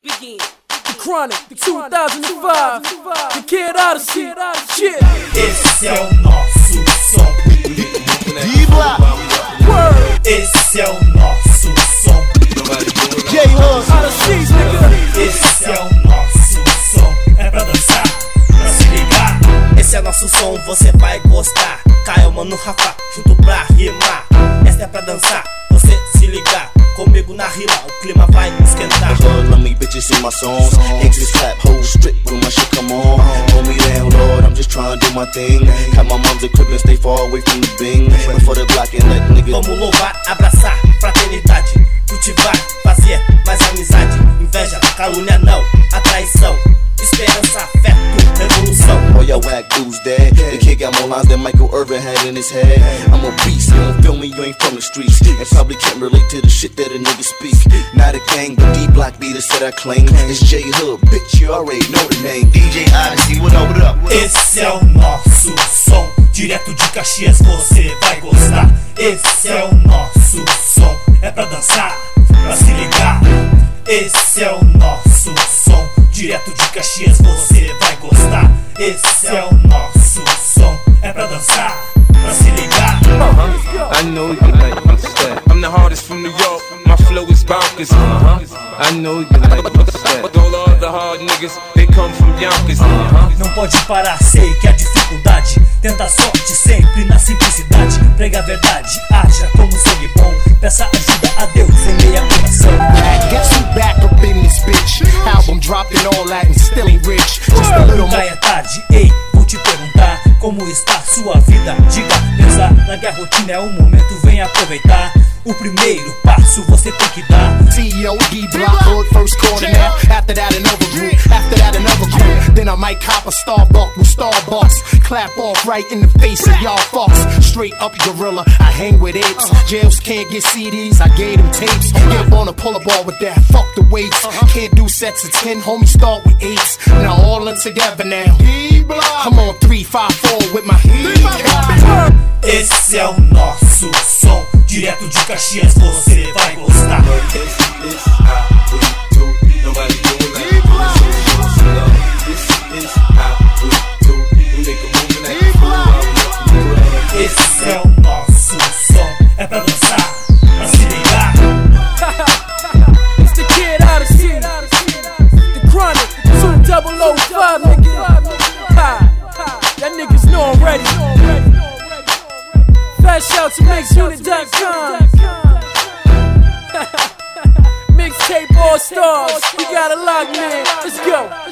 The Chronic, the 2005, the Kid Odyssey, shit. Esse é o nosso som. Vibra! Esse é o nosso som. Odyssey, nigga. Esse é o nosso som. É pra dançar, pra se ligar. Esse é nosso som, você vai gostar. Caio, mano, Rafa, junto pra rimar. Essa é pra dançar, você se ligar. Comigo na rima, o clima vai esquentar. Let me bitches in my songs. Gangsters clap, hold strict when my shit come on. Hold me down, Lord, I'm just trying to do my thing. Have my mom's equipment, stay far away from the bing. Before the block and let niggas. Vamos louvar, abraçar, fraternidade. Cultivar, fazer mais amizade. Inveja, calúnia não, a traição. Esperança, afeto, revolução. All y'all whack dudes dead. The kid got more lines than Michael Irvin had in his head. I'm a beast, you don't feel me, you ain't from the streets. And probably can't relate to the shit that a nigga speak. Not a gang, but D-Block beaters that I claim. It's J Hood, bitch, you already know the name. DJ Odyssey, what up? Esse é o nosso som. Direto de Caxias, você vai gostar. Esse é o nosso som. É pra dançar, pra se ligar. Esse é o nosso som. Direto de Caxias, você vai gostar. Esse é o nosso som. É pra dançar, pra se ligar. I know you like my style. I'm the hardest from New York. My flow is bonkers. I know you like my style. All of the hard niggas, they come from Yonkers. Não pode parar, sei que há dificuldade. Tenta a sorte sempre na simplicidade. Prega a verdade, haja como sangue bom. Peça ajuda a Deus em meia coração. Guess who back up in this bitch? Album dropping all that and still ain't rich. Just a little Nunca more. é tarde, ei, vou te perguntar como está sua vida. Diga, pensar na que a rotina é um momento, vem aproveitar. O primeiro passo você tem que dar. CEO, D-Block, hood, first quarter now. After that another group, after that another group. Then I might cop a Starbucks with Starbucks. Clap off right in the face of y'all fucks. Straight up gorilla, I hang with apes. Jails can't get CDs, I gave them tapes. Yeah, wanna pull a ball with that, fuck the weights. Can't do sets of 10, homie, start with 8s. Now all in together now. Come on, 3, 5, 4 with my Esse é o nosso som. Direto de Caxias, você vai gostar. Esse é o nosso som. É pra dançar, pra se ligar. It's the Kid Odyssey, the Chronic, 2005, nigga. That niggas know already. Fast shout to MixUnit.com. Mixtape All Stars, we got a lock, man. Let's go.